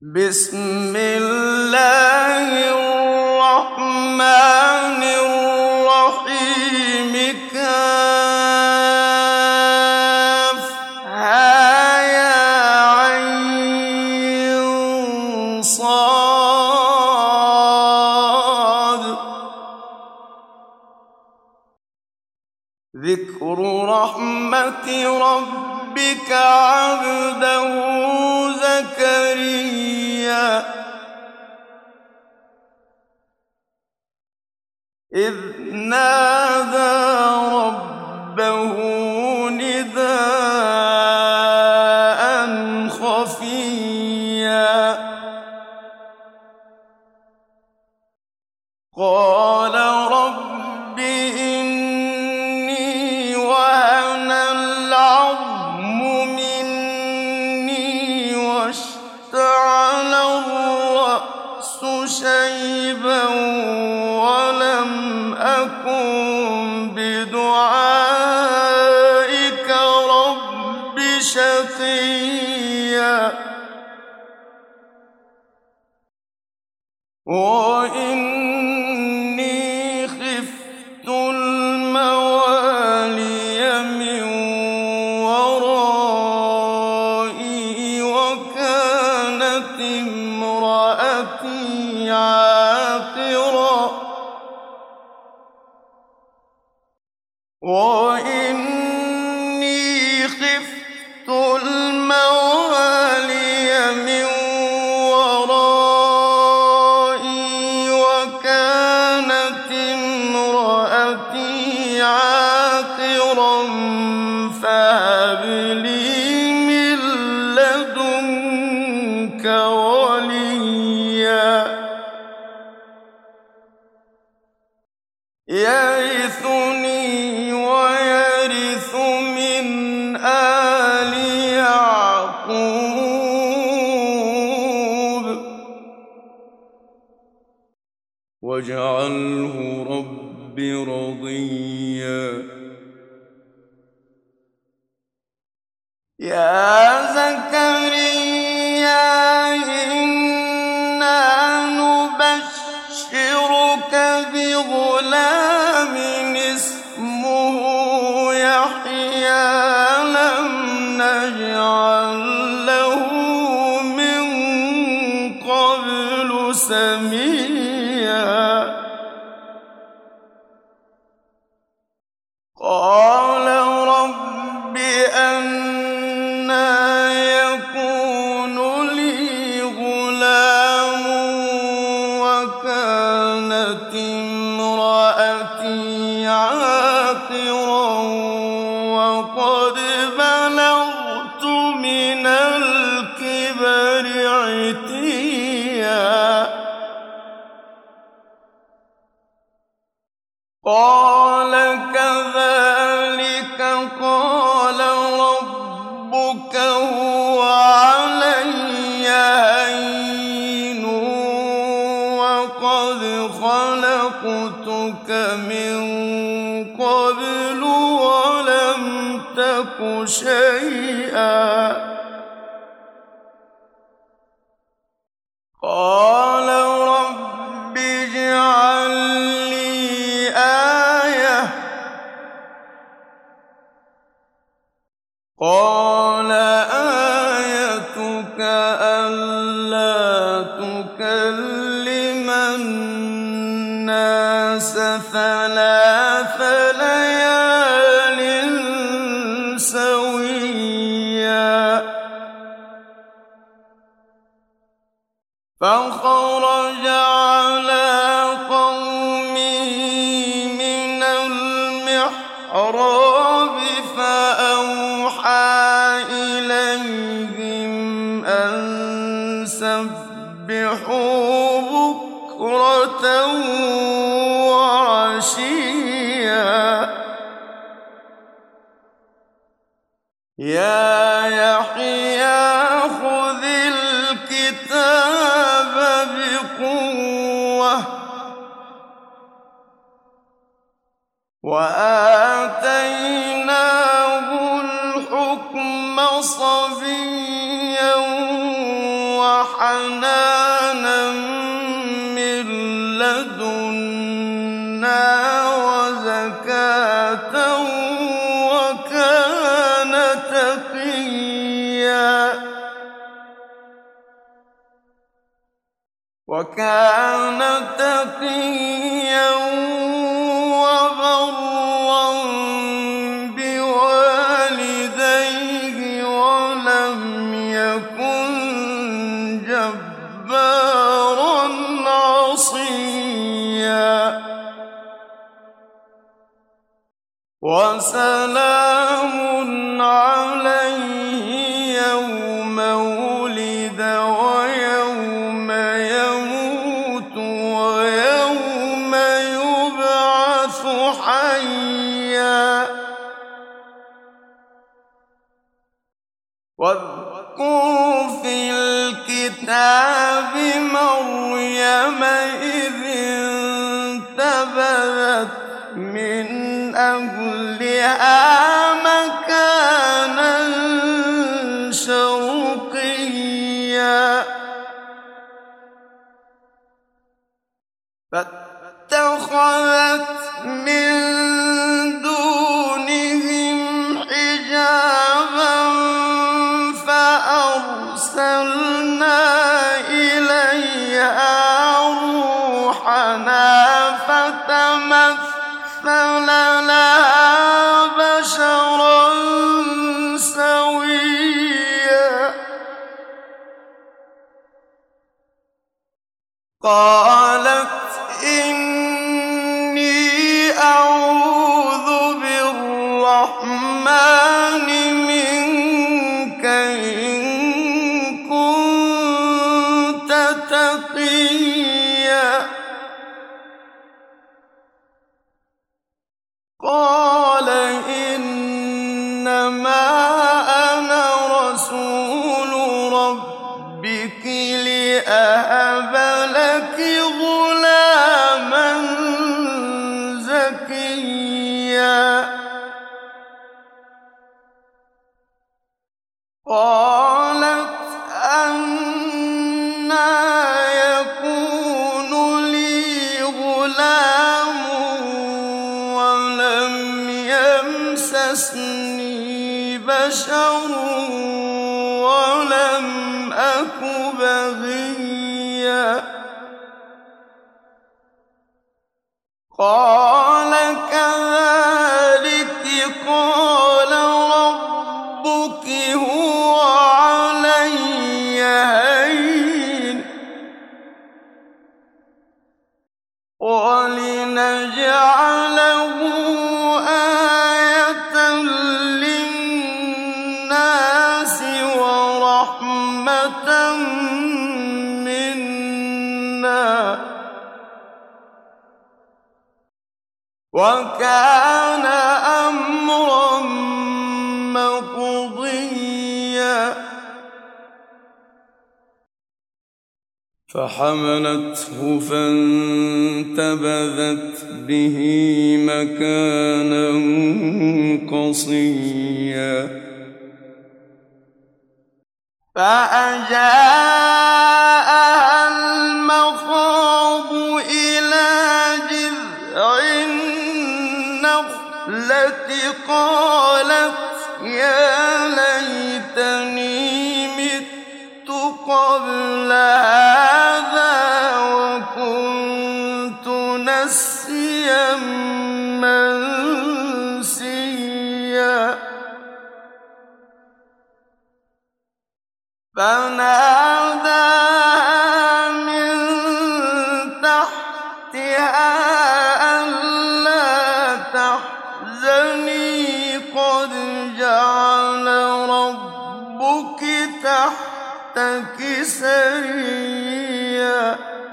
بسم الله الرحمن الرحيم كافها ذكر رحمة ربك عبده زكريا إذ نادى ربه نداء خفيا قال رب إني وهن العظم مني واشتعل الرأس شيبا ولم أكن بدعائك رب شقيا وإني خفت الموالي من ورائي وكانت امرأتي عاقرا وإني خفت الموالي من ورائي وكانت امرأتي عاقرا فهب لي من لدنك وليا يرثني ويرث من آل يعقوب واجعله رب رضيا يا زكريا إنا نبشرك بغلام اسمه يحيى لم نجعل له من قبل سميا قال رب أنى يكون لي غلام وكانت امرأتي عاقرا وقد بلغت من الكبر عتيا قال كذلك قال ربك هو علي هين وقد خلقتك من قبل ولم تك شيئا قال رب اجعل لي آية قال آيتك ألا تكلم الناس ثلاث ليال سويا فخرج على قومه من المحراب فأوحى إليهم أن سبحوا بكرة وعشيا يا يحيى خذ الكتاب بقوة وآتيناه الحكم صبيا وحنانا من لدنا وزكاة وكان تقيا وبرا بوالديه ولم يكن جبارا عصيا وسلام عليه يوم ولد ويوم يموت ويوم يبعث حيا واذكر في الكتاب مريم إذ انتبذت من أهلها مكانا شرقيا فاتخذت من دونهم حجابا فأرسلنا إليها روحنا فتمثل لها بشرا سويا قالت إني أعوذ بالرحمن منك إن كنت تقيا قال إنما أنا رسول ربك لأهب لك غلاما زكيا قالت أنى يكون لي غلام ولم يمسسني بشر ولم أك بغيا قال كذلك قال ربك هو علي هين ولنجعله آية للناس ورحمة منا وكان أمرا مقضيا فحملته فانتبذت به مكانا قصيا فأجاءها المخاض إلى جذع النخلة قالت يا ليتني مت قبل هذا وكنت نسيا منسيا فناداها من تحتها ألا تحزني قد جعل ربك تحتك سريا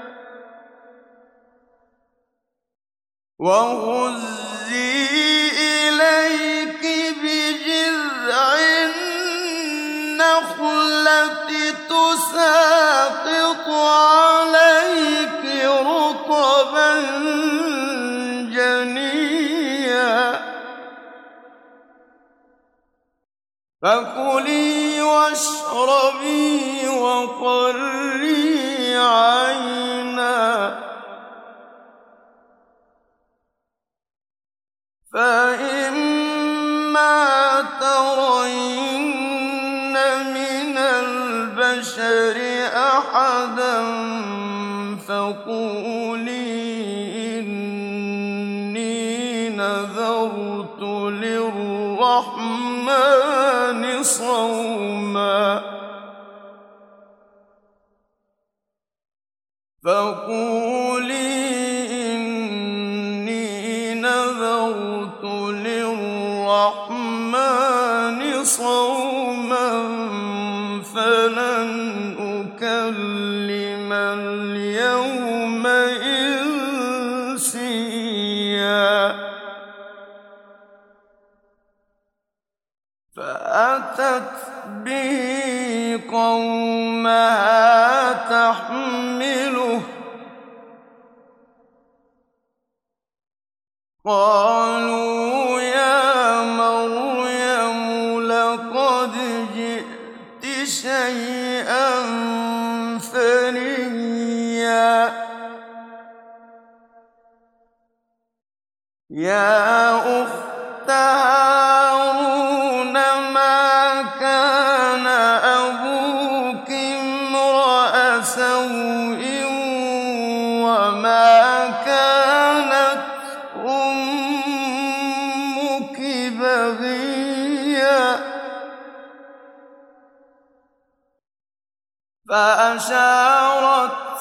وهزي إليك بجذع النخلة تساقط عليك رطبا جنيا فكلي واشربي وقري عَيْنًا فَإِمَّا تَرَيِنَّ مِنَ الْبَشَرِ أَحَدًا فَقُولِي إِنِّي نَذَرْتُ لِلرَّحْمَٰنِ صَوْمًا فَلَنْ أُكَلِّمَ الْيَوْمَ إِنسِيًّا فَأَتَتْ بِهِ قَوْمَهَا تَحْمِلُهُ ۖ قَالُوا يَا مَرْيَمُ لَقَدْ جِئْتِ شَيْئًا فَرِيًّا يَا أُخْتَ هَارُونَ مَا كَانَ أَبُوكِ امْرَأَ سَوْءٍ وَمَا كَانَتْ أُمُّكِ بَغِيًّا فَأَشَارَتْ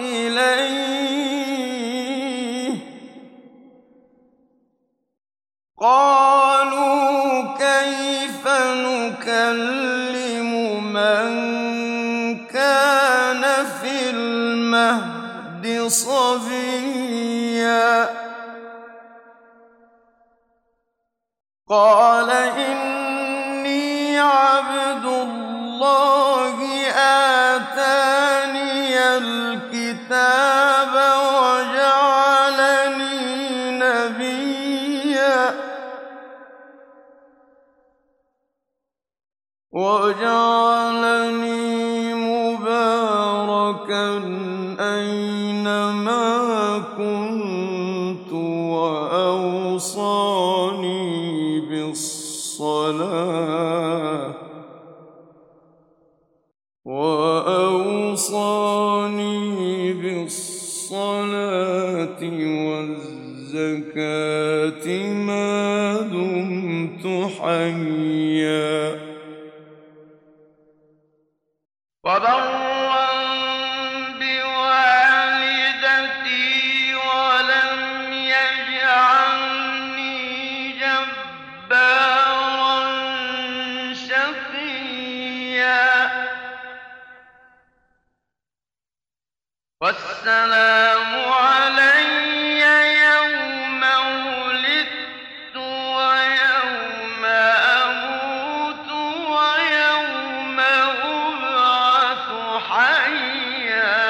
إِلَيْهِ قَالُوا كَيْفَ نُكَلِّمُ مَن كَانَ فِي الْمَهْدِ صَبِيًّا قَالَ إِنِّي عَبْدُ اللَّهِ آتَانِيَ الْكِتَابَ وَجَعَلَنِي نَبِيًّا وَجَعَلَنِي مُبَارَكًا أَيْنَمَا كُنتُ وَأَوْصَانِي بِالصَّلَاةِ وَالزَّكَاةِ مَا دُمْتُ حَيًّا وَبَرًّا بِوَالِدَتِي وَلَمْ يَجْعَلْنِي جَبَّارًا شَقِيًّا وَالسَّلَامُ عَلَيَّ يَوْمَ وُلِدتُّ وَيَوْمَ أَمُوتُ وَيَوْمَ أُبْعَثُ حَيًّا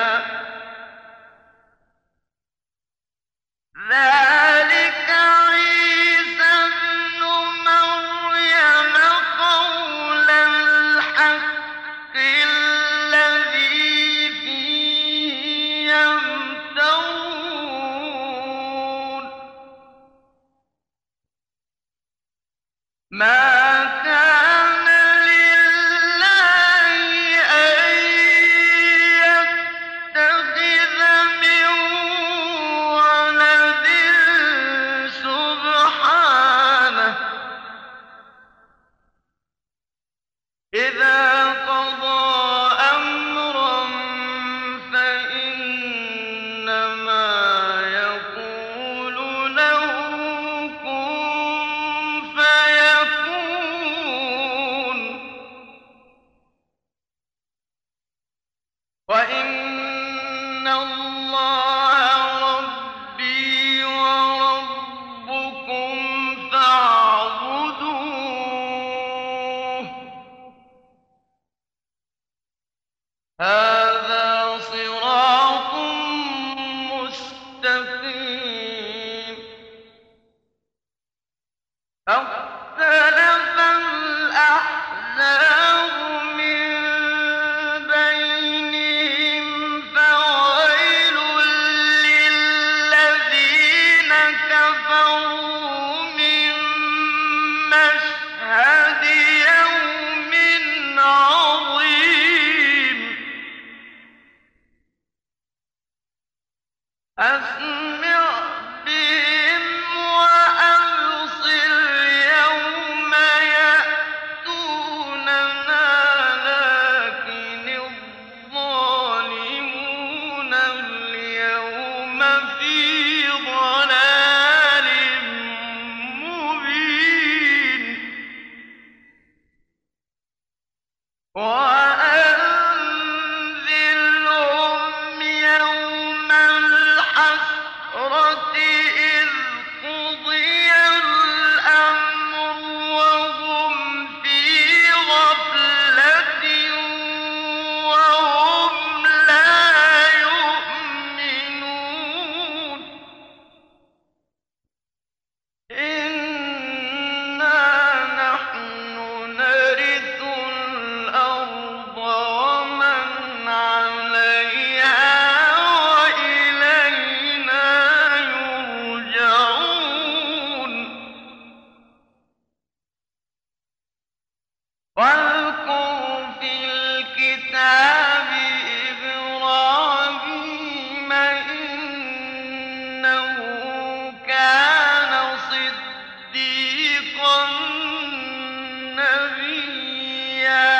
ذَٰلِكَ عِيسَى ابْنُ مَرْيَمَ قَوْلَ الْحَقِّ الَّذِي فِيهِ يَمْتَرُونَ مَا كَانَ لِلَّهِ أَن يَتَّخِذَ مِن وَلَدٍ سُبْحَانَهُ ۖ إِذَا قَضَىٰ أَمْرًا فَإِنَّمَا يَقُولُ لَهُ كُن فَيَكُونُ وَإِنَّ اللَّهَ رَبِّي وَرَبُّكُمْ فَاعْبُدُوهُ ۚ هَٰذَا صِرَاطٌ مُّسْتَقِيمٌ فَاخْتَلَفَ الْأَحْزَابُ مِن بَيْنِهِمْ فَوَقَعَ أسمع بهم وأبصر يوم يأتوننا لكن الظالمون اليوم في ضلال مبين وأنذرهم يوم الحسرة إذ قضي الأمر وهم في غفلة وهم لا يؤمنون إنا نحن نرث الأرض ومن عليها وإلينا يرجعون واذكر في الكتاب إبراهيم إنه كان صديقا نبيا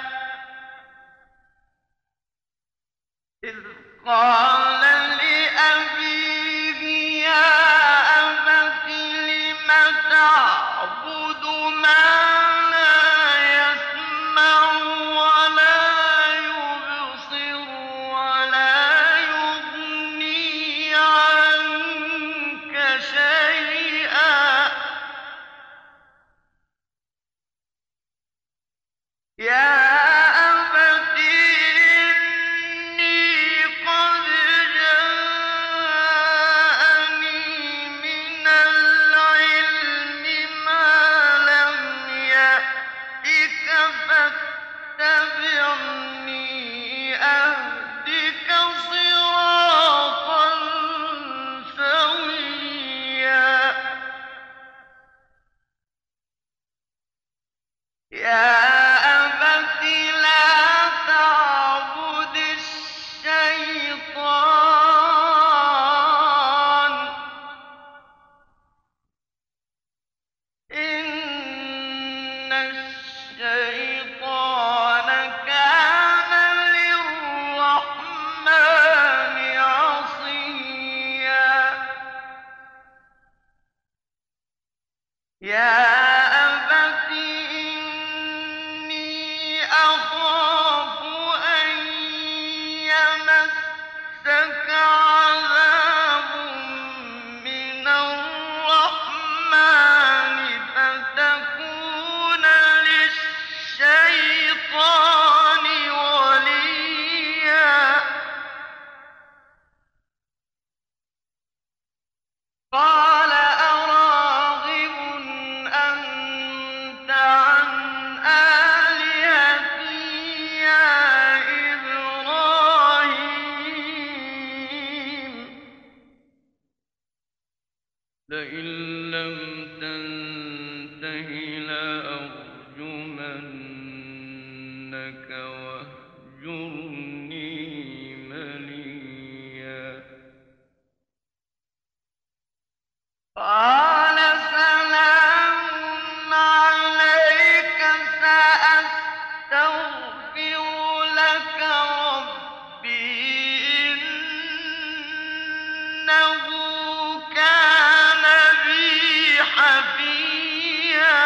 إذ قال لأبيه يا أبت لم تعبد ما لا يسمع ولا يبصر ولا يغني عنك شيئا يا أبت إني قد جاءني من العلم ما لم يأتك فاتبعني أهدك صراطا سويا يا أبت لا تعبد الشيطان إن الشيطان كان للرحمن عصيا يا أبت إني أخاف أن يمسك عذاب من الرحمن فتكون للشيطان وليا قال أراغب أنت عن آلهتي يا إبراهيم لئن لم تنته لأرجمنك واهجرني مليا قال سلام عليك سأستغفر لك ربي إنه كان بي حفيا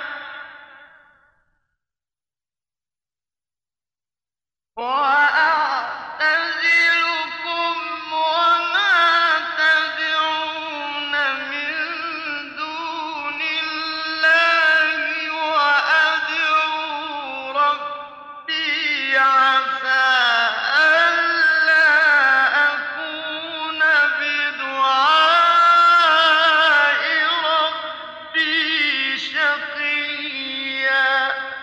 وأعتزلكم وما تدعون من دون الله وأدعو ربي عسى ألا أكون بدعاء ربي شقيا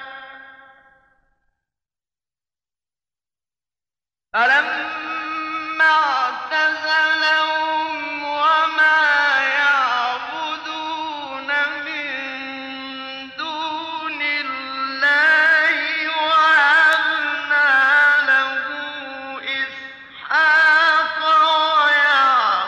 فلما اعتزلهم وما يعبدون من دون الله وهبنا له إسحاق ويعقوب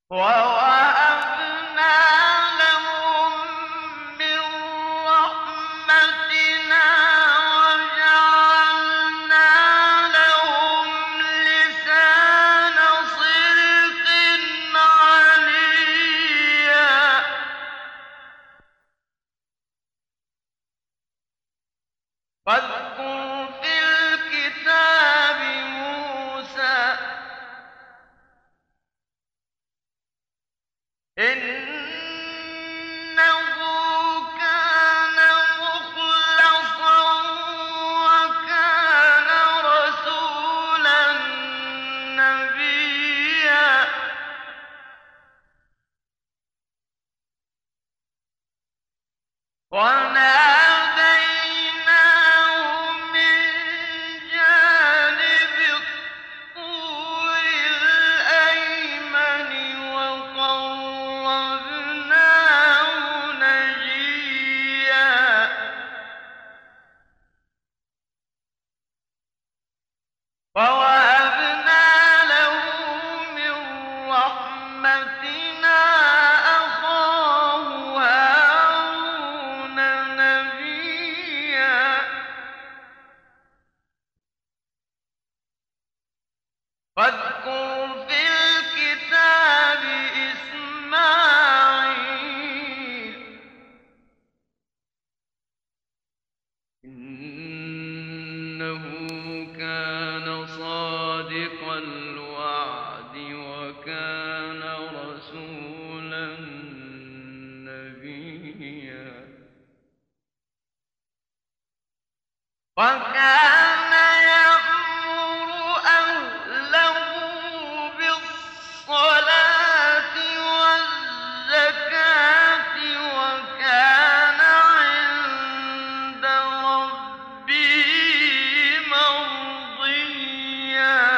وَوَهَبْنَا لَهُم مِّن رَّحْمَتِنَا وَجَعَلْنَا لَهُمْ لِسَانَ صِدْقٍ عَلِيًّا واذكر في الكتاب موسى إنه كان مخلصا وكان رسولا نبيا وناديناه من جانب الطور الأيمن وقربناه نجيا ووهبنا له من رحمتنا أخاه هارون نبيا واذكر في الكتاب إسماعيل إنه كان صادق الوعد وكان رسولا نبيا وكان يأمر أهله بالصلاة والزكاة وكان عند ربه مرضيا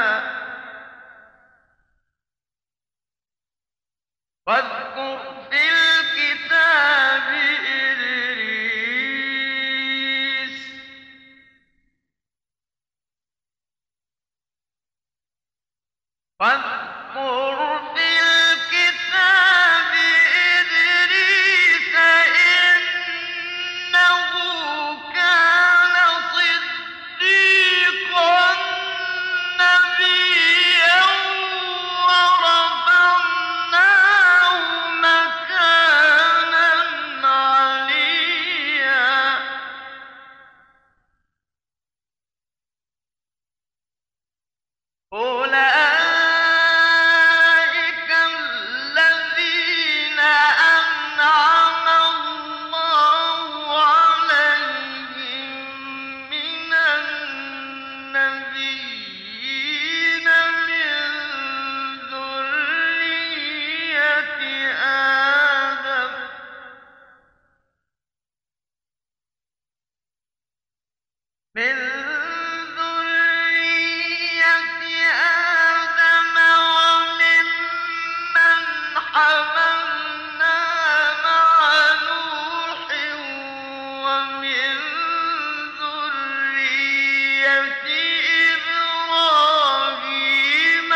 واذكر في الكتاب إدريس واذكر في الكتاب إدريس إنه كان صديقا نبيا ورفعناه مكانا عليا أولئك الذين أنعم الله عليهم من النبيين من ذرية آدم من ذرية آدم وممن حملنا مع نوح ومن ذرية إبراهيم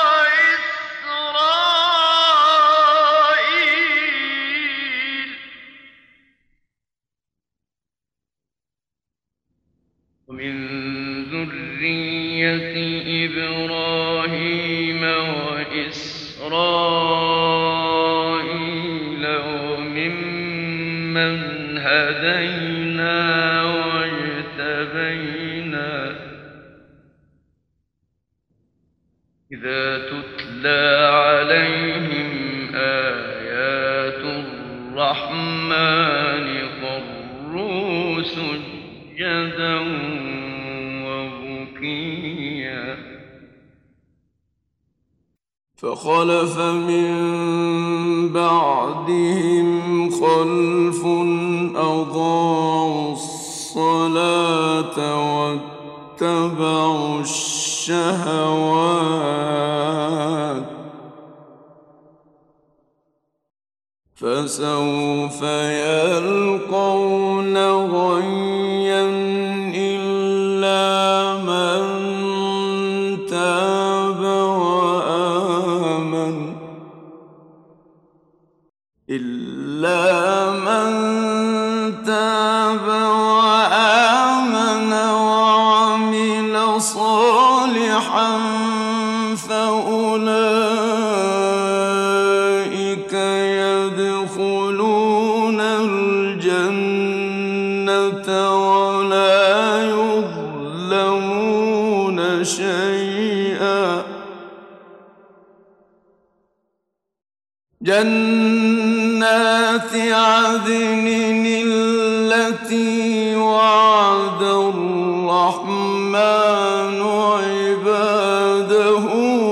وإسرائيل ومن ذرية إبراهيم وإسرائيل وممن هدينا واجتبينا إذا تتلى عليهم آيات الرحمن خروا سجدا وبكيا فخلف من بعدهم خلف أضاعوا الصلاة واتبعوا الشهوات فسوف يلقون غيا إلا من تاب وآمن إلا من تاب وآمن وعمل صالحا فأولئك يدخلون الجنة ولا يظلمون شيئا. جنات عدن التي وعد الرحمن عباده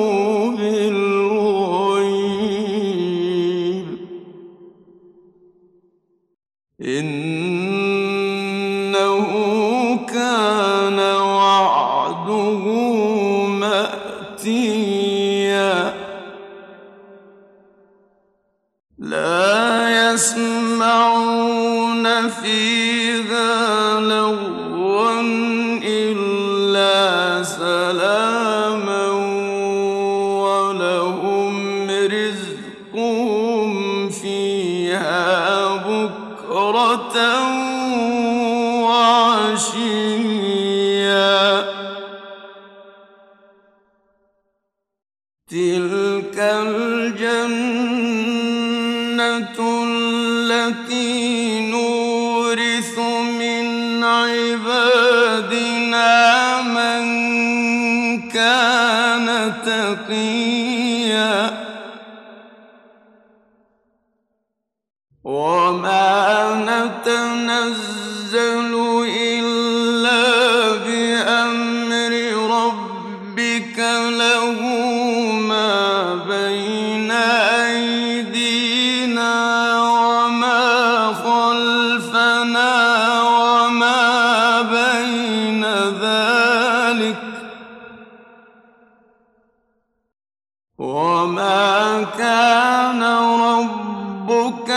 بالغيب إنه كان وعده مأتيا. لا يسمعون فيها لغوا إلا سلاما ولهم رزقهم فيها بكرة وعشيا. تلك الجنة التي نورث من عبادنا من كان تقيا. وما نتنزل إلا بأمر ربك له ما بين أيدينا وما خلفنا وما بين ذلك وما كان ربك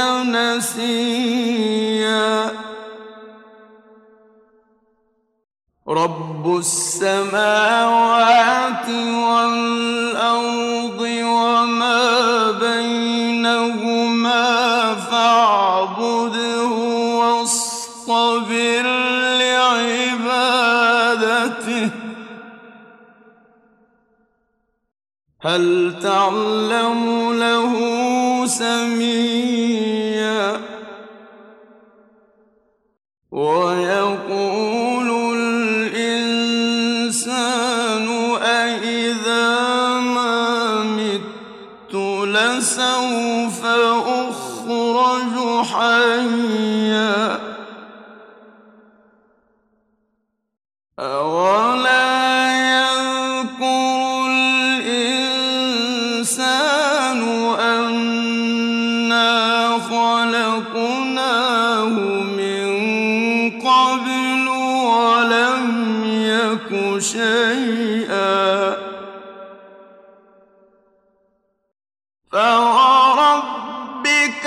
نسيا. رب السماوات والأرض وما بينهما فاعبده واصطبر لعبادته هل تعلم له سميا. ويقول الإنسان أإذا ما مت لسوف أخرج حيا. أولا يذكر الإنسان أنا خلقناه من قبل ولم يك شيئا. فوربك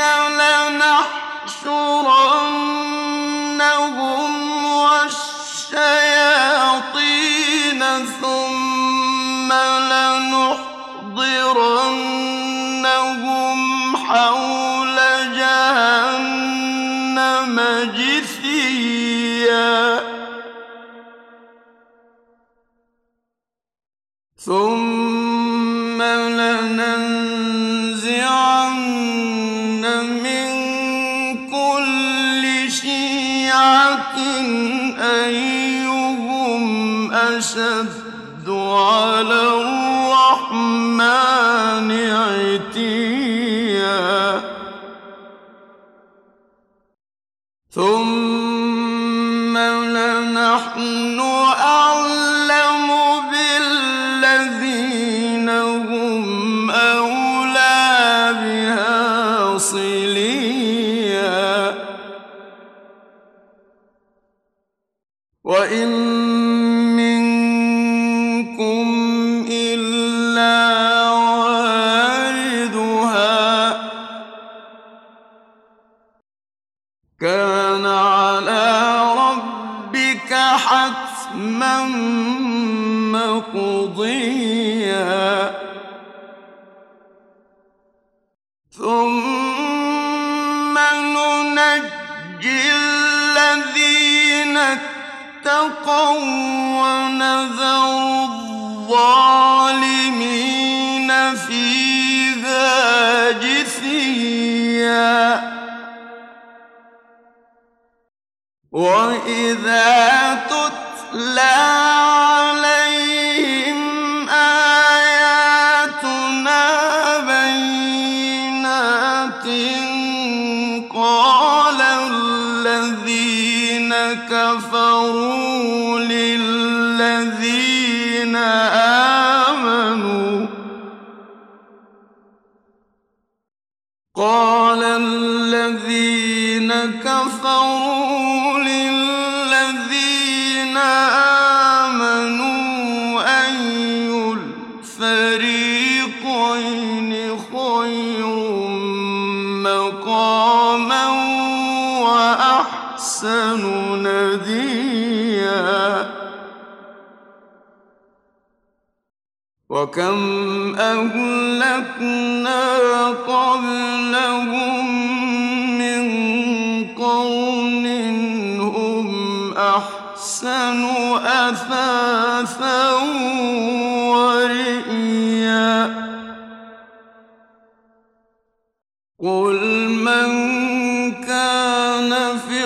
لنحشرنهم والشياطين ثم لنحضرنهم حول جهنم جثيا. ثم لننزعن من كل شيعة أيهم أشد على الرحمن عتيا. ثم لنحن أعلم بالذين هم أولى بها صليا. وإن منكم إلا واردها كان على ربك حتما مقضيا. ثم ونذر الظالمين فيها جثيا وإذا تتلى عليهم آياتنا بينات قال الذين كفروا للذين آمنوا أي الفريقين خير مقاما وأحسن نديا وكم أهلكنا قبلهم من قرن هم أحسن أثاثا ورئيا قل من كان في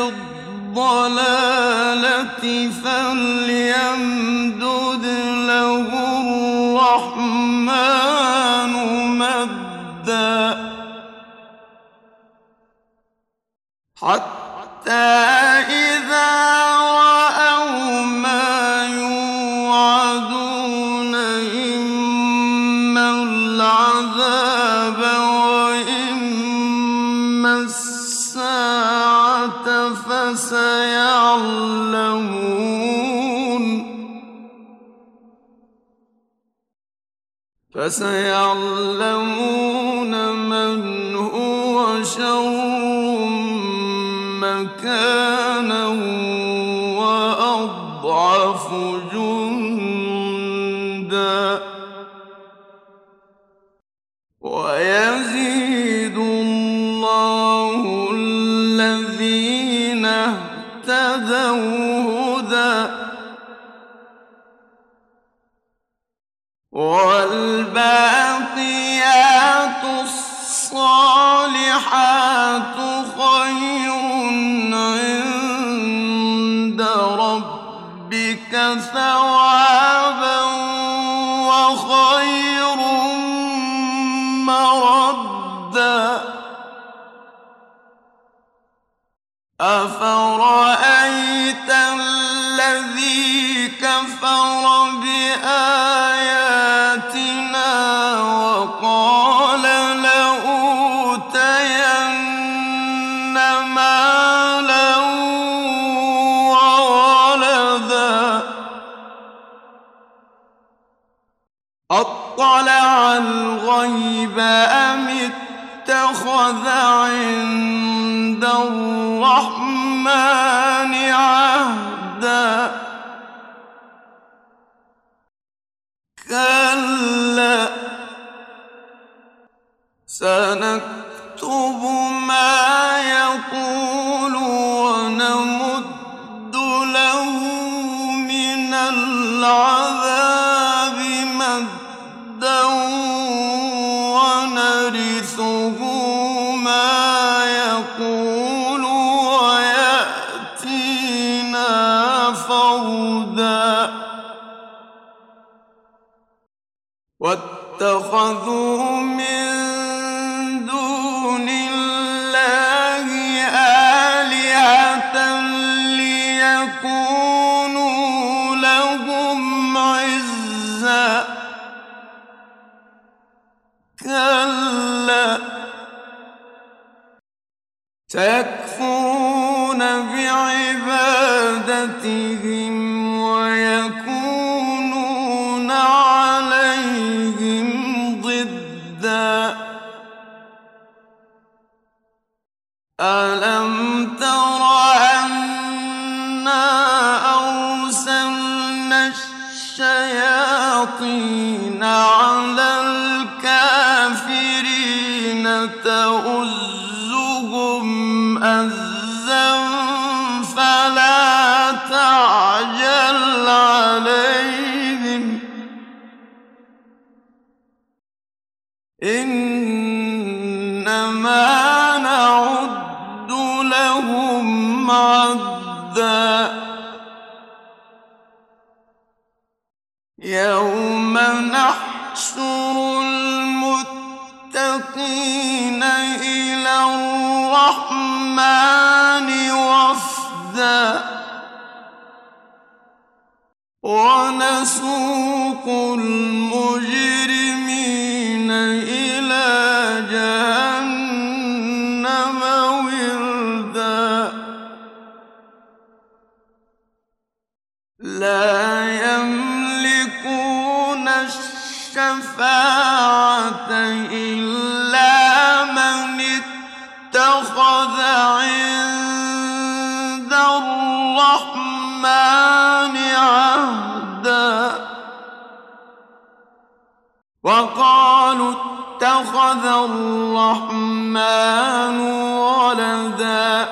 الضلالة فليمدد له الرحمن مدا حتى إذا رأوا ما يوعدون إما العذاب وإما الساعة فسيعلمون من هو شر مكانا وأضعف جندا ويزيد الله الذين اهتدوا هدى والباقيات الصالحات خير عند ربك ثوابا وخير مردا أفرأيت الذي كفر بآياتنا وقال لأوتين مالا وولدا أطلع الغيب أم اتخذ عند الرحمن عهدا كلا سنكتب ما يقول ونمد له من العذاب مدا ونرثه ما يقول ويأتينا فردا واتخذوا من دون الله آلهة ليكونوا لهم عزا كلا سيكفرون بعبادتهم ويكونون عليهم ضدا ألم تر أنا أرسلنا الشياطين على الكافرين تؤزهم أزا فلا تعجل إنما نعد لهم عدا يوم نحشر المتقين إلى الرحمن وفدا ونسوق المجرمين إلى جهنم وردا لا يملكون الشفاعة إلا من اتخذ عند الرحمن عهدا وقالوا اتخذ الرحمن ولدا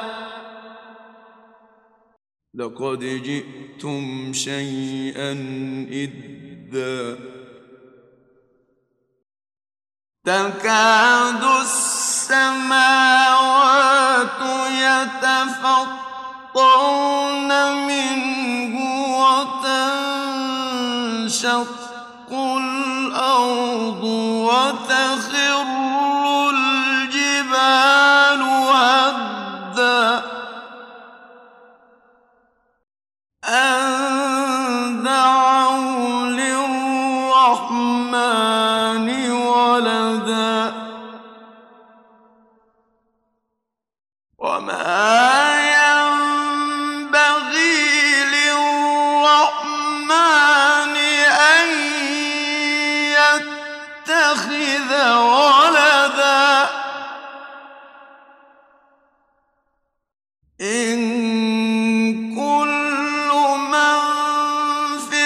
لقد جئتم شيئا إدا تكاد السماوات يتفطرن منه وتنشق الأرض وتخر الجبال هدا أن دعوا للرحمن ولدا وما ينبغي للرحمن أن يتخذ ولدا إن كل من في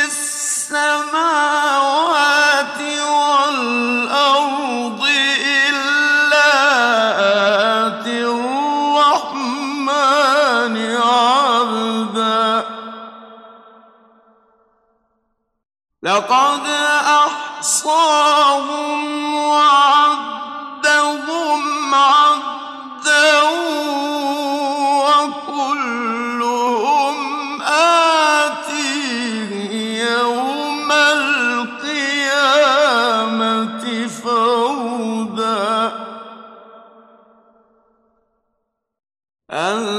السماوات والأرض إلا آتي الرحمن عبدا لقد أحصاهم وعدهم عدا وكلهم آتيه يوم القيامة فردا أن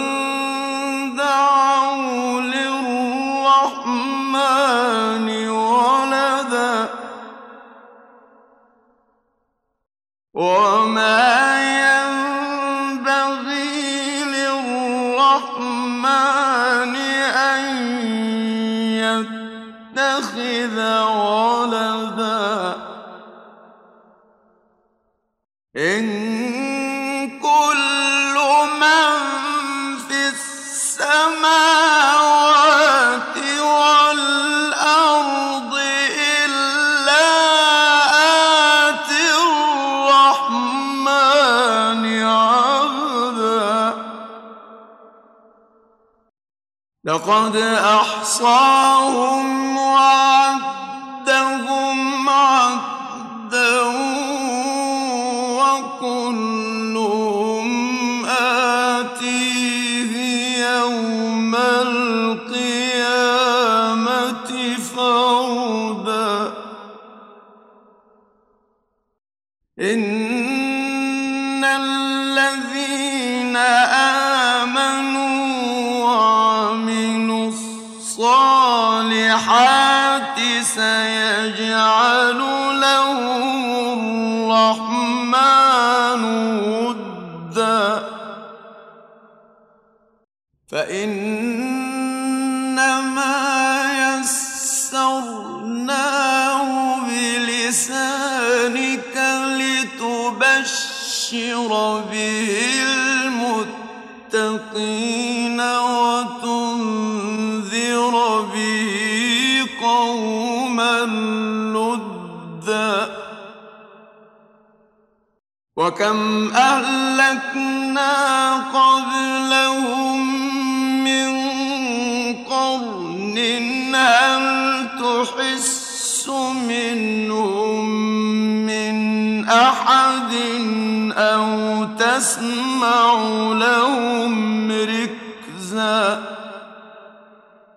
دعوا للرحمن ولدا وما ينبغي للرحمن أن يتخذ ولدا إن كل من في السماوات والأرض إلا آتي الرحمن عبدا لقد أحصاهم وعدهم عدا وكلهم آتيه يوم القيامة فردا إن الذين آمنوا وعملوا الصالحات سيجعل لهم الرحمن ودا فإنما يسرناه بلسانك لتبشر به المتقين وتنذر به قوما لدا وكم أهلكنا قبلهم من قرن هل تحس منهم من أحد أو تسمع لهم ركزا